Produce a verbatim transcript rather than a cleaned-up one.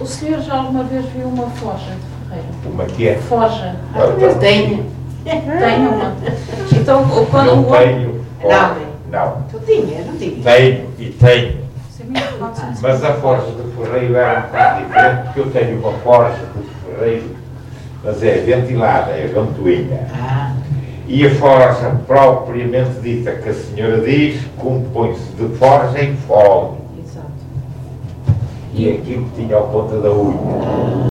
O senhor já alguma vez viu uma forja de ferreiro? Uma que é? Forja. Ah, eu tenho. Tem uma. Então, quando Não o outro... tenho. Não. Não. Tu tinhas, não tinhas? Tenho e tenho. Isso é muito fácil. Mas a forja de ferreiro era um bocado diferente, porque eu tenho uma forja de ferreiro, mas é ventilada, é ventoinha. Ah. E a forja propriamente dita, que a senhora diz, compõe-se de forja e fogo. Exato. E aquilo que tinha ao ponta da unha.